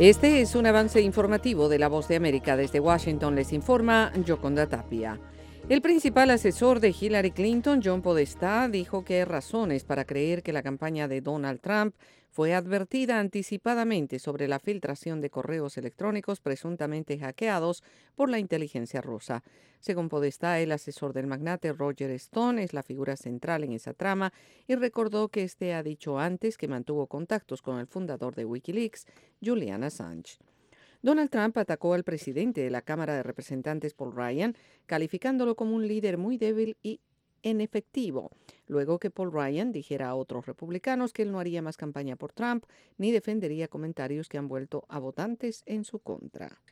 Este es un avance informativo de La Voz de América. Desde Washington les informa Yoconda Tapia. El principal asesor de Hillary Clinton, John Podesta, dijo que hay razones para creer que la campaña de Donald Trump fue advertida anticipadamente sobre la filtración de correos electrónicos presuntamente hackeados por la inteligencia rusa. Según Podesta, el asesor del magnate Roger Stone es la figura central en esa trama y recordó que este ha dicho antes que mantuvo contactos con el fundador de Wikileaks, Julian Assange. Donald Trump atacó al presidente de la Cámara de Representantes, Paul Ryan, calificándolo como un líder muy débil y inefectivo, luego que Paul Ryan dijera a otros republicanos que él no haría más campaña por Trump ni defendería comentarios que han vuelto a votantes en su contra.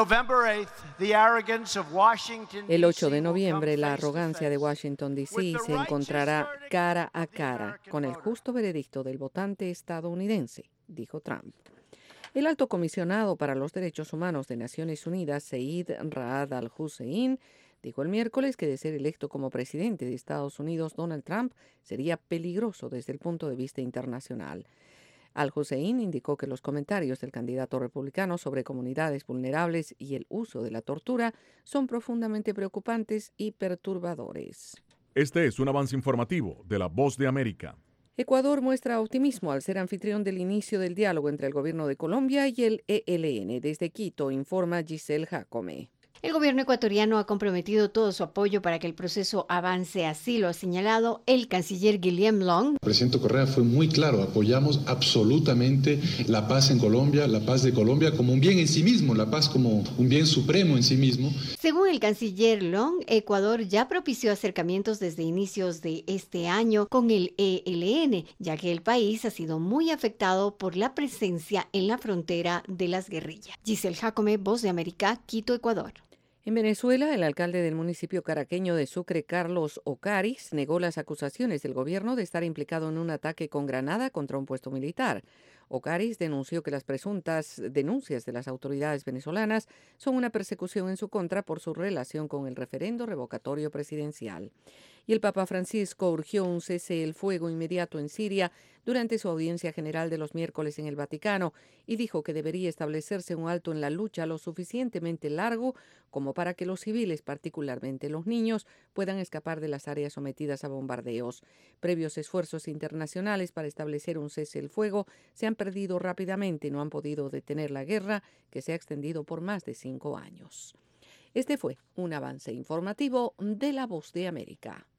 El 8 de noviembre, la arrogancia de Washington, D.C. se encontrará cara a cara con el justo veredicto del votante estadounidense, dijo Trump. El alto comisionado para los derechos humanos de Naciones Unidas, Zeid Ra'ad al-Hussein, dijo el miércoles que de ser electo como presidente de Estados Unidos, Donald Trump sería peligroso desde el punto de vista internacional. Al-Hussein indicó que los comentarios del candidato republicano sobre comunidades vulnerables y el uso de la tortura son profundamente preocupantes y perturbadores. Este es un avance informativo de La Voz de América. Ecuador muestra optimismo al ser anfitrión del inicio del diálogo entre el gobierno de Colombia y el ELN. Desde Quito, informa Giselle Jacome. El gobierno ecuatoriano ha comprometido todo su apoyo para que el proceso avance, así lo ha señalado el canciller Guillaume Long. El presidente Correa fue muy claro, apoyamos absolutamente la paz en Colombia, la paz de Colombia como un bien en sí mismo, la paz como un bien supremo en sí mismo. Según el canciller Long, Ecuador ya propició acercamientos desde inicios de este año con el ELN, ya que el país ha sido muy afectado por la presencia en la frontera de las guerrillas. Giselle Jacome, Voz de América, Quito, Ecuador. En Venezuela, el alcalde del municipio caraqueño de Sucre, Carlos Ocaris, negó las acusaciones del gobierno de estar implicado en un ataque con granada contra un puesto militar. Ocaris denunció que las presuntas denuncias de las autoridades venezolanas son una persecución en su contra por su relación con el referendo revocatorio presidencial. Y el Papa Francisco urgió un cese el fuego inmediato en Siria durante su audiencia general de los miércoles en el Vaticano y dijo que debería establecerse un alto en la lucha lo suficientemente largo como para que los civiles, particularmente los niños, puedan escapar de las áreas sometidas a bombardeos. Previos esfuerzos internacionales para establecer un cese el fuego se han perdido rápidamente y no han podido detener la guerra que se ha extendido por más de 5 años. Este fue un avance informativo de La Voz de América.